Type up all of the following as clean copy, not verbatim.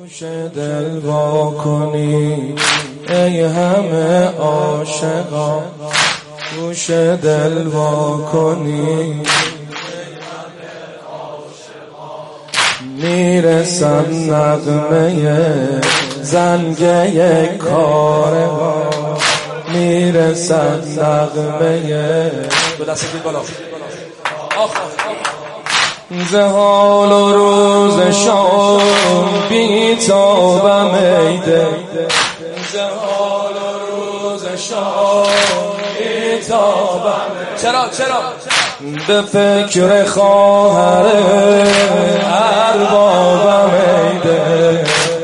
گوش دل وا کنی ای همه عاشقا، گوش دل وا کنی میرسن نغمه زنگه کاروا، میرسن نغمه زهال و روز شام بی تابم ایده، زهال و روز شام بی تابم. چرا به فکر خواهر اربابم ایده،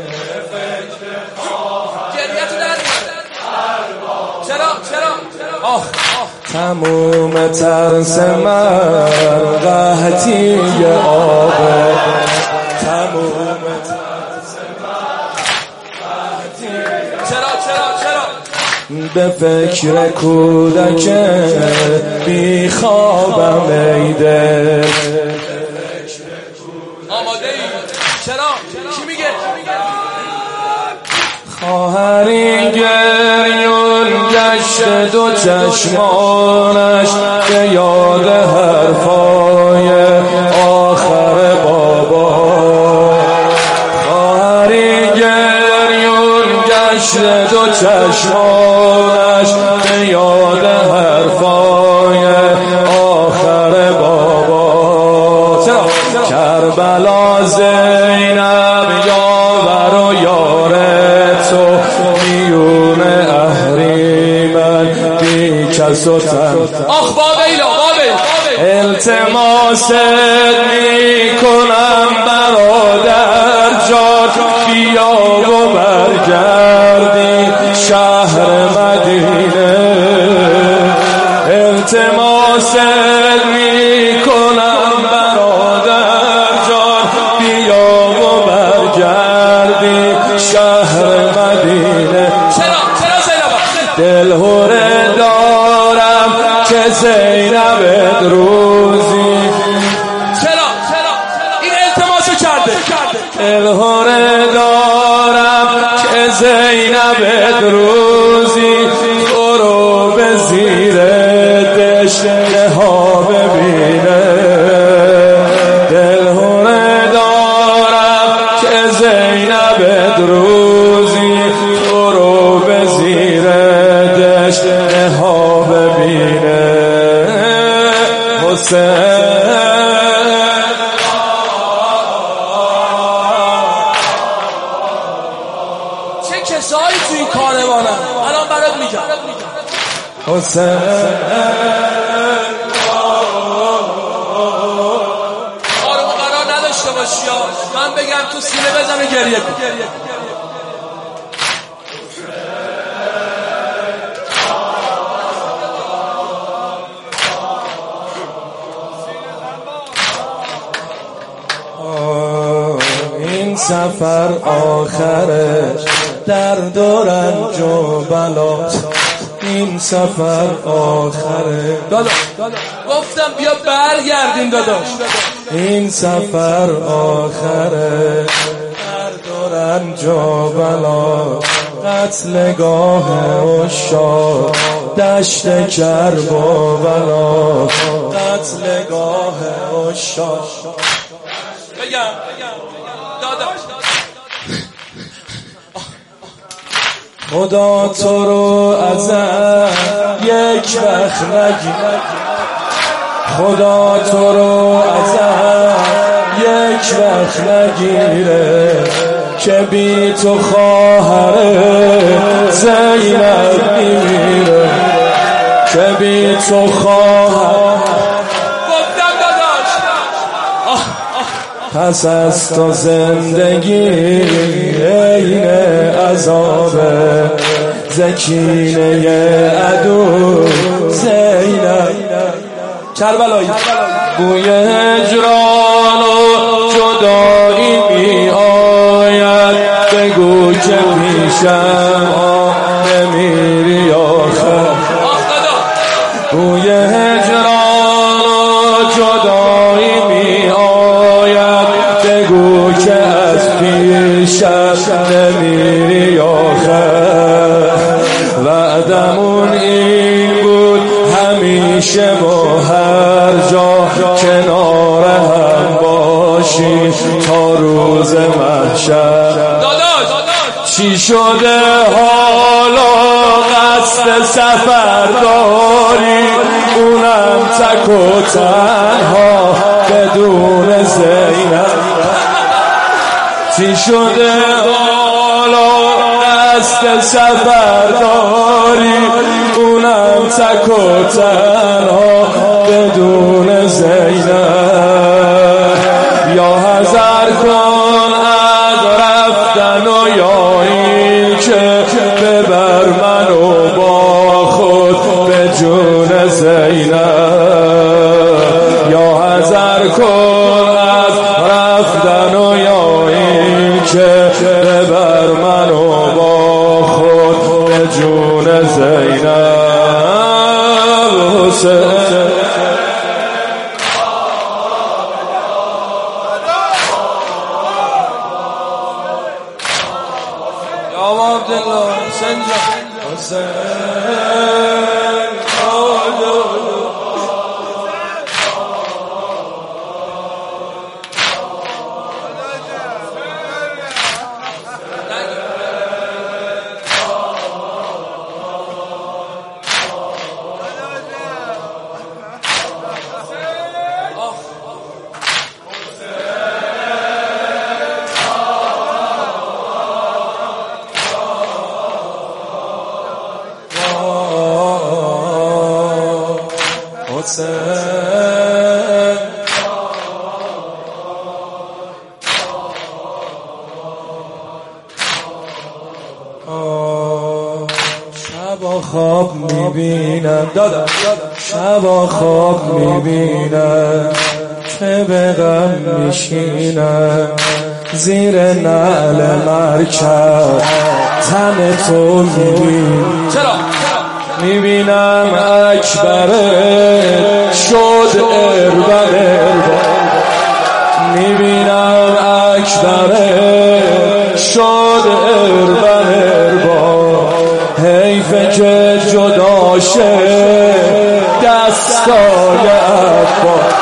تموم ترس من قحطی آبه، تموم ترس من قحطی. چرا به فکر کودک بی خوابم ایده. آماده ای؟ چرا؟ کی میگه؟ خواهری گریون گشت دو چشمانش به یاد حرفای آخر بابا، خواهری گریون گشت دو چشمانش به یاد حرفای آخر بابا. کربلا زینب یاور و یاره تو، میون اهریمن بی کس و تن. آخ بابیلا التماست میکنم برادر جان، بیا و برگردی شهر مدینه. التماست میکنم برادر جان، بیا و برگردی شهر مدینه. چرا زینب؟ دلهوره دارم که زینب روزی. چرا این التماسو کرده؟ دلهوره دارم که زینب روزی تو رو به زیر دشته ها ببینه. دلهوره دارم که زینب روزی تو رو به زیر دشته ها ببینه. حسین چه کسایی تو این کاروانن الان برات میگم. حسین آروم قرار نداشته باشی، من بگم تو سینه بزنه گریه کن. این سفر آخرش درد و رنج و بلاست، این سفر آخره. داداش گفتم بیا برگردیم داداش. این سفر آخره درد و رنج و بلا، قتلگاه عشاق دشت کرب و بلا، قتلگاه عشاق. بگم داداش خدا تو رو ازم یک وقت نگیره، خدا تو رو ازم یک وقت نگیره، که بی تو خواهر زینب میمیره، که بی تو خواهر. گفتم داداش پس از تو زندگی عین عذابه، زکینه عدو زینب. کربلایی بوی هجران و جدایی می آید، بگو که پیشم نمیری آخر. بوی هجران و جدایی می آید، بگو که از پیش شب نمیری آخر. وعدمون این بود همیشه با هر جا کنار هم باشیم تا روز محشر. چی شده حالا قصد سفر داری، اونم تک و تنها بدون زینب. چی شده حالا قصد سفر داری، اونم تک و تنها بدون زینب. یا حذر کن از رفتن و یا این که ببر منو با خود به جون زینب. یا حذر کن از رفتن و یا این که ببر منو با خود به جون زینب. حسین عبدالله حسین شبا خواب میبینم شبا خواب میبینم که به غم میشینم زیر نعل مرکب تن تو میبینم. چرا؟ میبینم اکبرت شد اربن. میبینم اکبرت شد اربن. حیف که جدا شه دستای عباس.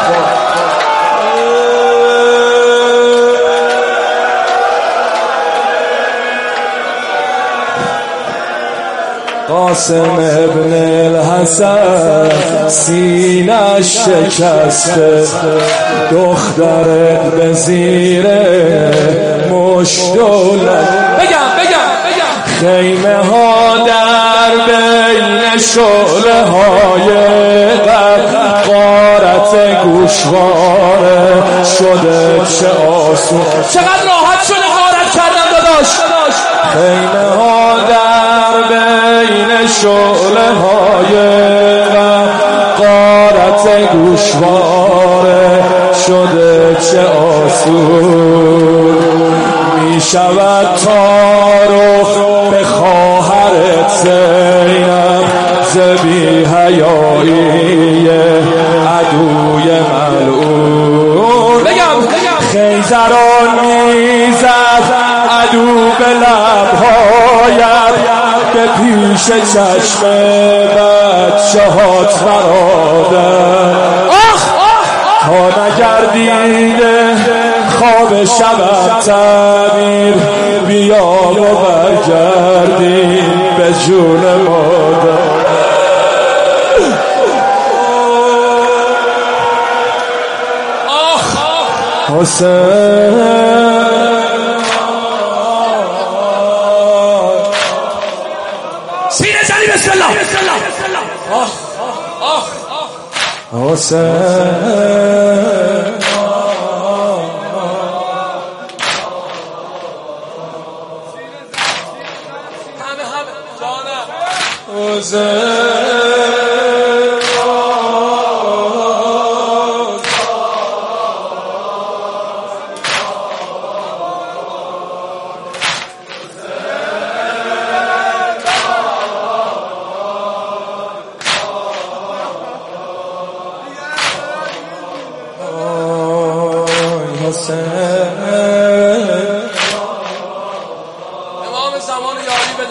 قاسم ابن الحسن سینه‌اش شکسته، دخترت به زیر مشت بگم خیمه ها در بین شعله های غارت گوشواره شده. چه آسون چقدر راحت شده غارت کردم داداش. خیمه ها در بین شعله های غارت گوشواره شده. چه آسون می شود تعارف به خواهرت زینب ز بی حیایی عدوی ملعون. خیزران میزد عدو به لبهایت به پیش چشم بچه‌هات برادر. تا نگردیده خواب شب تعبیر بیا و برگردیم به جون مادر. حسین سینه زنی بسم الله. حسین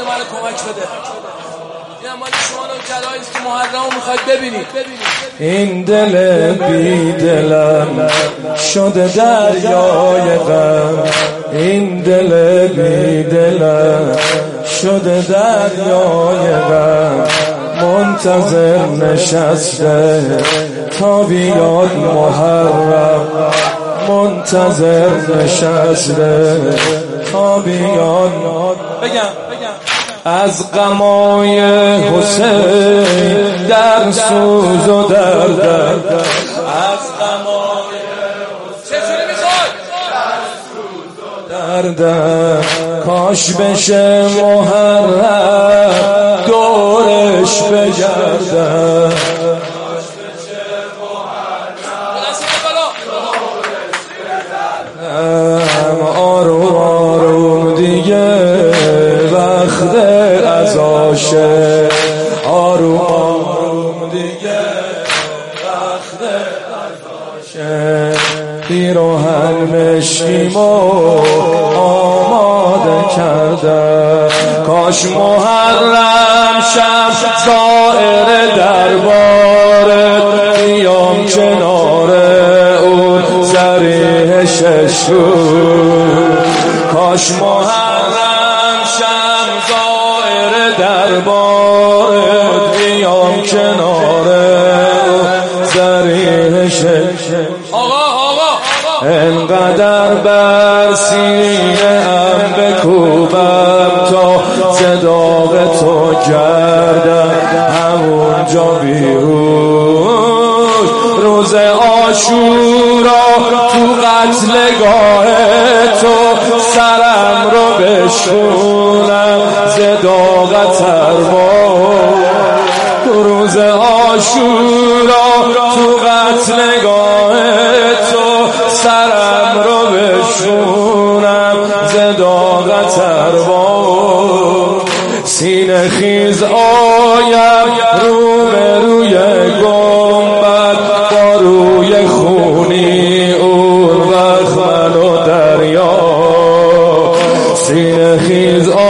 من کمک بده. این مال شما نوکرهایی است که محرم میخواید ببینید. این دل بی دلم شده دریای غم، این دل بی دلم شده دریای غم، منتظر نشسته تا بیاد محرم، منتظر نشسته تا بیاد. بگم از غمای حسین در سوز و درد، از غمای چجوری میخواد در سوز و درد، کاش بشه محرم دورش بگردم، آروم آروم دیگه وقت ازاشه، آروم آروم دیگه وقت ازاشه، پیراهن مشکیمو آماده کرده، کاش محرم شم زائر دربارت، بیام کنار اون ذریح ششور، کاش محرم شم زائر دربارت، بیام کنار ذریح ششور. انقدر بر سینه ام بکوبم تا صداق تو گردم همونجا بیروش، روز عاشورا تو قتلگاه تو سرم رو بشکونم صداق تربار، روز عاشورا تو قتلگاه تو سرم رو بشونم زداغ تربار، سینه خیز آیم رو به روی گنبد، با روی خونی اون وقت من و دریا، سینه خیز